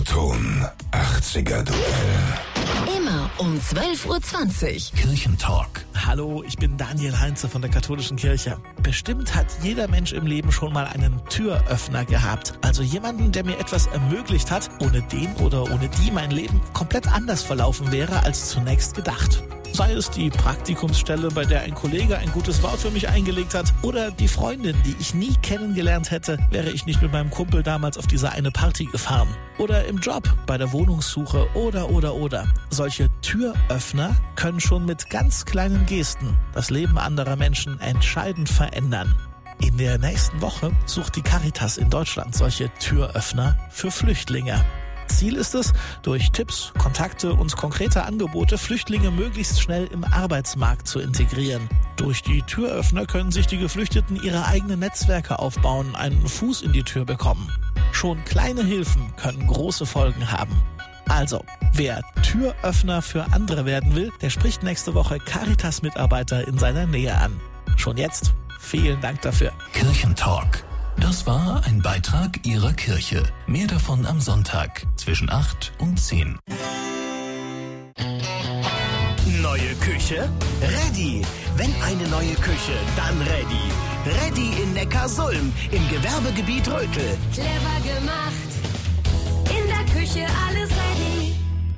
Radioton 80er Duell. Immer um 12:20 Uhr. Kirchentalk. Hallo, ich bin Daniel Heinze von der Katholischen Kirche. Bestimmt hat jeder Mensch im Leben schon mal einen Türöffner gehabt. Also jemanden, der mir etwas ermöglicht hat, ohne den oder ohne die mein Leben komplett anders verlaufen wäre als zunächst gedacht. Sei es die Praktikumsstelle, bei der ein Kollege ein gutes Wort für mich eingelegt hat, oder die Freundin, die ich nie kennengelernt hätte, wäre ich nicht mit meinem Kumpel damals auf diese eine Party gefahren. Oder im Job, bei der Wohnungssuche oder. Solche Türöffner können schon mit ganz kleinen Gesten das Leben anderer Menschen entscheidend verändern. In der nächsten Woche sucht die Caritas in Deutschland solche Türöffner für Flüchtlinge. Ziel ist es, durch Tipps, Kontakte und konkrete Angebote Flüchtlinge möglichst schnell im Arbeitsmarkt zu integrieren. Durch die Türöffner können sich die Geflüchteten ihre eigenen Netzwerke aufbauen, einen Fuß in die Tür bekommen. Schon kleine Hilfen können große Folgen haben. Also, wer Türöffner für andere werden will, der spricht nächste Woche Caritas-Mitarbeiter in seiner Nähe an. Schon jetzt vielen Dank dafür. Kirchentalk. Das war ein Beitrag Ihrer Kirche. Mehr davon am Sonntag zwischen 8 und 10. Neue Küche? Ready. Wenn eine neue Küche, dann ready. Ready in Neckarsulm, im Gewerbegebiet Rötel. Clever gemacht. In der Küche alles ready.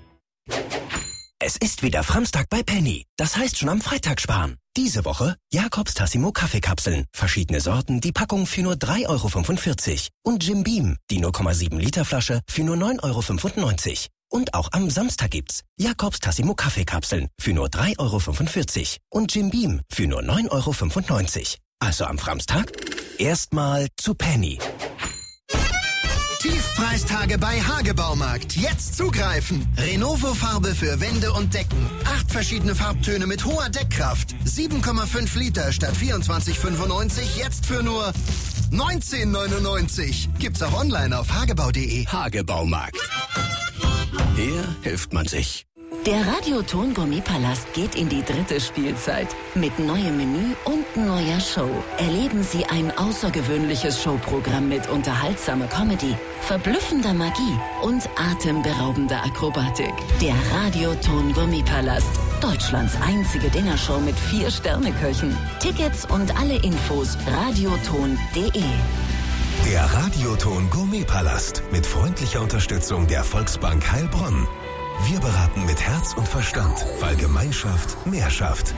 Es ist wieder Framstag bei Penny. Das heißt schon am Freitag sparen. Diese Woche Jakobs Tassimo Kaffeekapseln. Verschiedene Sorten, die Packung für nur 3,45 €. Und Jim Beam, die 0,7 Liter Flasche für nur 9,95 €. Und auch am Samstag gibt's Jakobs Tassimo Kaffeekapseln für nur 3,45 € und Jim Beam für nur 9,95 €. Also am Framstag erstmal zu Penny. Tiefpreistage bei Hagebaumarkt. Jetzt zugreifen. Renovo-Farbe für Wände und Decken. 8 verschiedene Farbtöne mit hoher Deckkraft. 7,5 Liter statt 24,95. Jetzt für nur 19,99. Gibt's auch online auf hagebau.de. Hagebaumarkt. Hier hilft man sich. Der Radioton Gourmetpalast geht in die 3. Spielzeit. Mit neuem Menü und neuer Show erleben Sie ein außergewöhnliches Showprogramm mit unterhaltsamer Comedy, verblüffender Magie und atemberaubender Akrobatik. Der Radioton Gourmetpalast. Deutschlands einzige Dinnershow mit 4-Sterne-Köchen. Tickets und alle Infos radioton.de. Der Radioton Gourmetpalast mit freundlicher Unterstützung der Volksbank Heilbronn. Wir beraten mit Herz und Verstand, weil Gemeinschaft mehr schafft.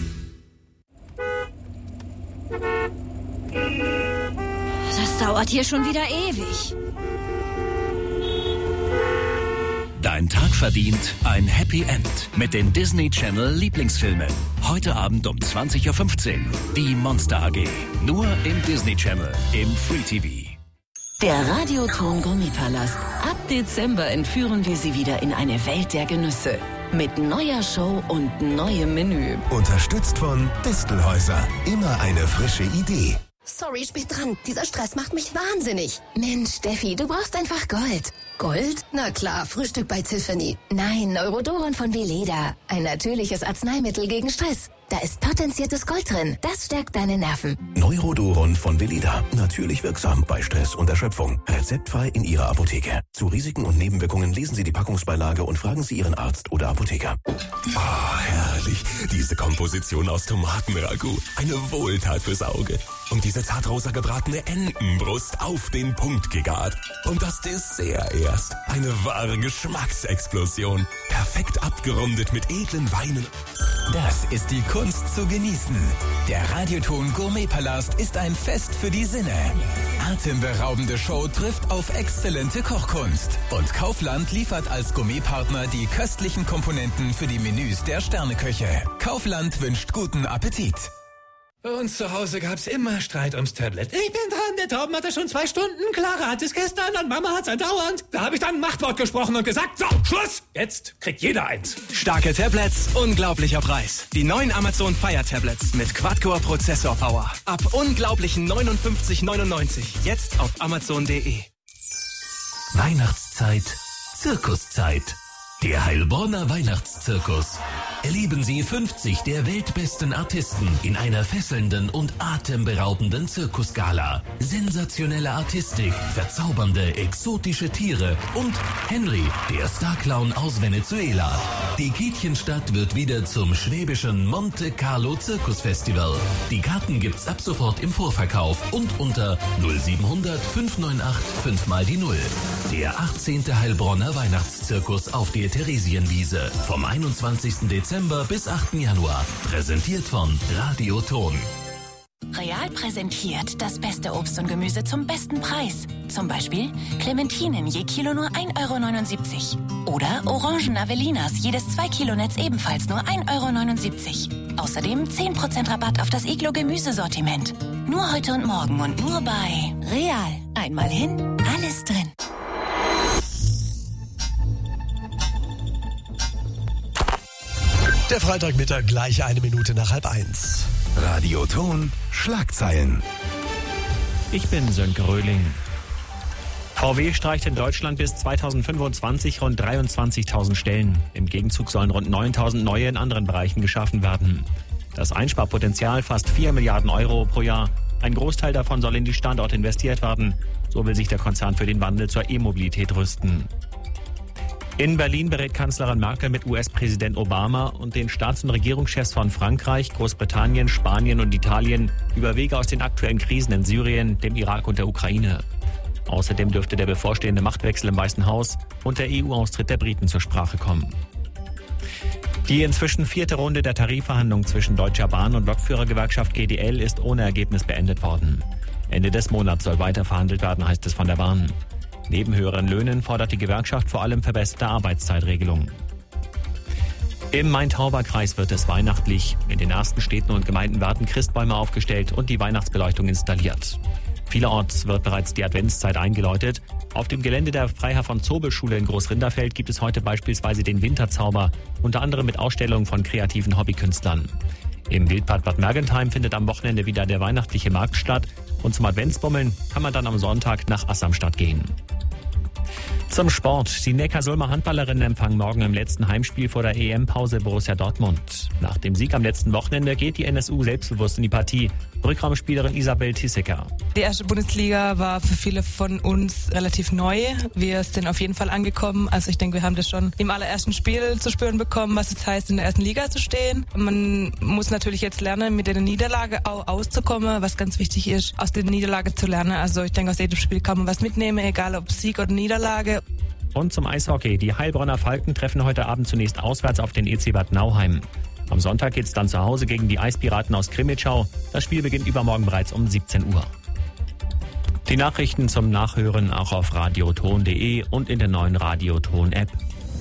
Das dauert hier schon wieder ewig. Dein Tag verdient ein Happy End mit den Disney Channel Lieblingsfilmen. Heute Abend um 20:15 Uhr. Die Monster AG. Nur im Disney Channel im Free TV. Der Radioton Gourmetpalast. Ab Dezember entführen wir Sie wieder in eine Welt der Genüsse. Mit neuer Show und neuem Menü. Unterstützt von Distelhäuser. Immer eine frische Idee. Sorry, spät dran. Dieser Stress macht mich wahnsinnig. Mensch, Steffi, du brauchst einfach Gold. Gold? Na klar, Frühstück bei Tiffany. Nein, Neurodoron von Veleda. Ein natürliches Arzneimittel gegen Stress. Da ist potenziertes Gold drin. Das stärkt deine Nerven. Neurodoron von Veleda. Natürlich wirksam bei Stress und Erschöpfung. Rezeptfrei in Ihrer Apotheke. Zu Risiken und Nebenwirkungen lesen Sie die Packungsbeilage und fragen Sie Ihren Arzt oder Apotheker. Oh, herrlich. Diese Komposition aus Tomatenragout. Eine Wohltat fürs Auge. Und diese zartrosa gebratene Entenbrust auf den Punkt gegart. Und das Dessert erst. Eine wahre Geschmacksexplosion. Perfekt abgerundet mit edlen Weinen. Das ist die Kunst zu genießen. Der Radioton Gourmetpalast ist ein Fest für die Sinne. Atemberaubende Show trifft auf exzellente Kochkunst. Und Kaufland liefert als Gourmetpartner die köstlichen Komponenten für die Menüs der Sterneköche. Kaufland wünscht guten Appetit. Bei uns zu Hause gab's immer Streit ums Tablet. Ich bin dran, der Torben hat es schon 2 Stunden, Clara hat es gestern und Mama hat's andauernd. Da habe ich dann ein Machtwort gesprochen und gesagt, so, Schluss! Jetzt kriegt jeder eins. Starke Tablets, unglaublicher Preis. Die neuen Amazon Fire Tablets mit Quad-Core Prozessor Power. Ab unglaublichen 59,99. Jetzt auf amazon.de. Weihnachtszeit, Zirkuszeit. Der Heilbronner Weihnachtszirkus. Erleben Sie 50 der weltbesten Artisten in einer fesselnden und atemberaubenden Zirkusgala. Sensationelle Artistik, verzaubernde, exotische Tiere und Henry, der Starclown aus Venezuela. Die Kietchenstadt wird wieder zum schwäbischen Monte Carlo Zirkusfestival. Die Karten gibt's ab sofort im Vorverkauf und unter 0700 598 5 mal die 0. Der 18. Heilbronner Weihnachtszirkus auf der Theresienwiese vom 21. Dezember bis 8. Januar. Präsentiert von Radio Ton. Real präsentiert das beste Obst und Gemüse zum besten Preis. Zum Beispiel Clementinen je Kilo nur 1,79 €. Oder Orangen Avelinas jedes 2 Kilo Netz ebenfalls nur 1,79 €. Außerdem 10% Rabatt auf das Iglo Gemüsesortiment. Nur heute und morgen und nur bei Real. Einmal hin, alles drin. Der Freitagmittag gleich 1 Minute nach 12:30. Radio Ton, Schlagzeilen. Ich bin Sönke Röhling. VW streicht in Deutschland bis 2025 rund 23.000 Stellen. Im Gegenzug sollen rund 9.000 neue in anderen Bereichen geschaffen werden. Das Einsparpotenzial fast 4 Milliarden € pro Jahr. Ein Großteil davon soll in die Standorte investiert werden. So will sich der Konzern für den Wandel zur E-Mobilität rüsten. In Berlin berät Kanzlerin Merkel mit US-Präsident Obama und den Staats- und Regierungschefs von Frankreich, Großbritannien, Spanien und Italien über Wege aus den aktuellen Krisen in Syrien, dem Irak und der Ukraine. Außerdem dürfte der bevorstehende Machtwechsel im Weißen Haus und der EU-Austritt der Briten zur Sprache kommen. Die inzwischen 4. Runde der Tarifverhandlungen zwischen Deutscher Bahn und Lokführergewerkschaft GDL ist ohne Ergebnis beendet worden. Ende des Monats soll weiter verhandelt werden, heißt es von der Bahn. Neben höheren Löhnen fordert die Gewerkschaft vor allem verbesserte Arbeitszeitregelungen. Im Main-Tauber-Kreis wird es weihnachtlich. In den ersten Städten und Gemeinden werden Christbäume aufgestellt und die Weihnachtsbeleuchtung installiert. Vielerorts wird bereits die Adventszeit eingeläutet. Auf dem Gelände der Freiherr von Zobel-Schule in Großrinderfeld gibt es heute beispielsweise den Winterzauber, unter anderem mit Ausstellungen von kreativen Hobbykünstlern. Im Wildbad Bad Mergentheim findet am Wochenende wieder der weihnachtliche Markt statt und zum Adventsbummeln kann man dann am Sonntag nach Assamstadt gehen. Zum Sport. Die Neckarsulmer Handballerinnen empfangen morgen im letzten Heimspiel vor der EM-Pause Borussia Dortmund. Nach dem Sieg am letzten Wochenende geht die NSU selbstbewusst in die Partie. Rückraumspielerin Isabel Tissecker. Die erste Bundesliga war für viele von uns relativ neu. Wir sind auf jeden Fall angekommen. Also ich denke, wir haben das schon im allerersten Spiel zu spüren bekommen, was es heißt, in der ersten Liga zu stehen. Man muss natürlich jetzt lernen, mit der Niederlage auch auszukommen, was ganz wichtig ist, aus der Niederlage zu lernen. Also ich denke, aus jedem Spiel kann man was mitnehmen, egal ob Sieg oder Niederlage. Und zum Eishockey. Die Heilbronner Falken treffen heute Abend zunächst auswärts auf den EC Bad Nauheim. Am Sonntag geht es dann zu Hause gegen die Eispiraten aus Krimitschau. Das Spiel beginnt übermorgen bereits um 17 Uhr. Die Nachrichten zum Nachhören auch auf radioton.de und in der neuen Radioton-App.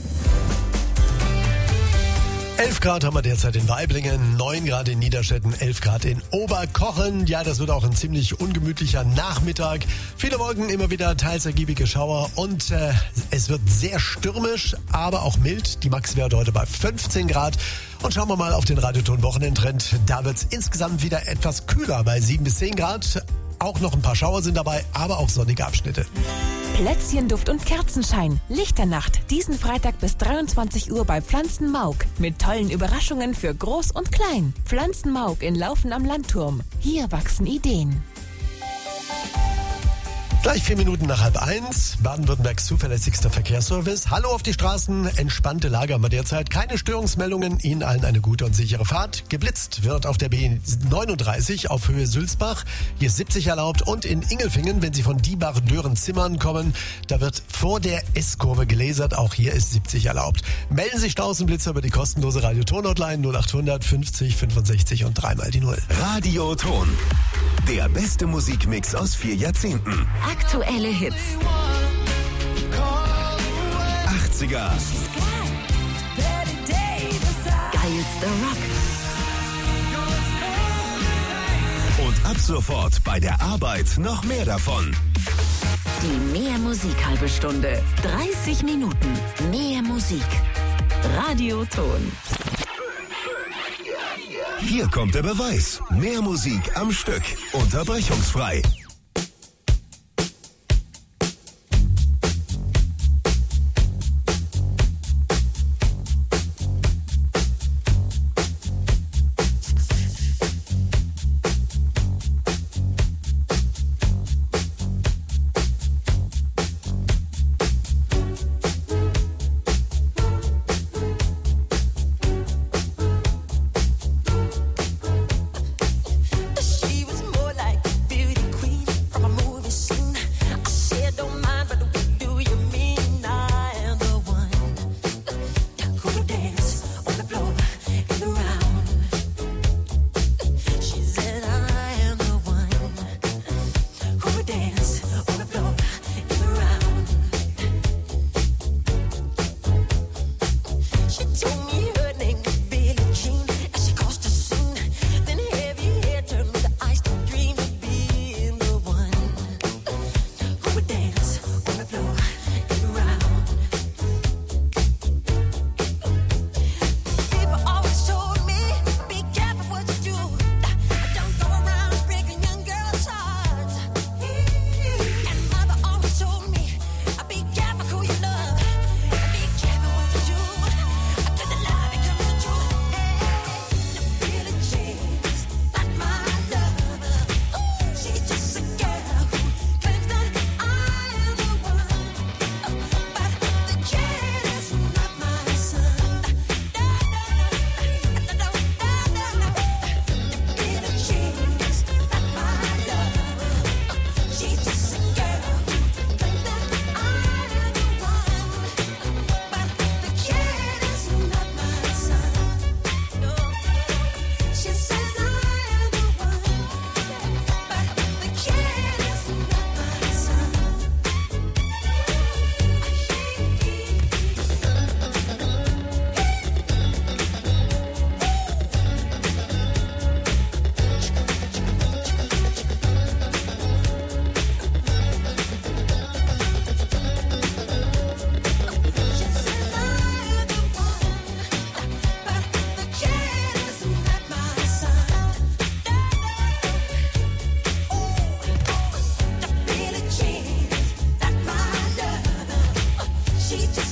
11 Grad haben wir derzeit in Waiblingen, 9 Grad in Niederstetten, 11 Grad in Oberkochen. Ja, das wird auch ein ziemlich ungemütlicher Nachmittag. Viele Wolken, immer wieder teils ergiebige Schauer und es wird sehr stürmisch, aber auch mild. Die Maxwerte heute bei 15 Grad. Und schauen wir mal auf den Radioton-Wochenendtrend. Da wird es insgesamt wieder etwas kühler bei 7 bis 10 Grad. Auch noch ein paar Schauer sind dabei, aber auch sonnige Abschnitte. Plätzchenduft und Kerzenschein. Lichternacht. Diesen Freitag bis 23 Uhr bei Pflanzenmauk. Mit tollen Überraschungen für Groß und Klein. Pflanzenmauk in Laufen am Landturm. Hier wachsen Ideen. Gleich 4 Minuten nach 12:30. Baden-Württembergs zuverlässigster Verkehrsservice. Hallo auf die Straßen. Entspannte Lage haben wir derzeit. Keine Störungsmeldungen. Ihnen allen eine gute und sichere Fahrt. Geblitzt wird auf der B39 auf Höhe Sülzbach. Hier ist 70 erlaubt. Und in Ingelfingen, wenn Sie von Diebach-Dören-Zimmern kommen, da wird vor der S-Kurve gelasert. Auch hier ist 70 erlaubt. Melden Sie Staus und Blitzer über die kostenlose Radio-Ton-Hotline 0800 50 65 und 3 mal die 0. Radio Ton. Der beste Musikmix aus 4 Jahrzehnten. Aktuelle Hits. 80er. Geilster Rock. Und ab sofort bei der Arbeit noch mehr davon. Die Mehr Musik halbe Stunde. 30 Minuten. Mehr Musik. Radio Ton. Hier kommt der Beweis. Mehr Musik am Stück. Unterbrechungsfrei.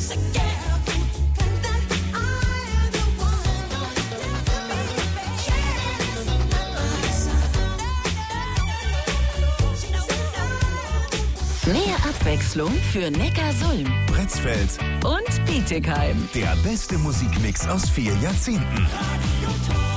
Mehr Abwechslung für Neckarsulm, Pretzfeld und Bietigheim. Der beste Musikmix aus 4 Jahrzehnten. Radio Ton.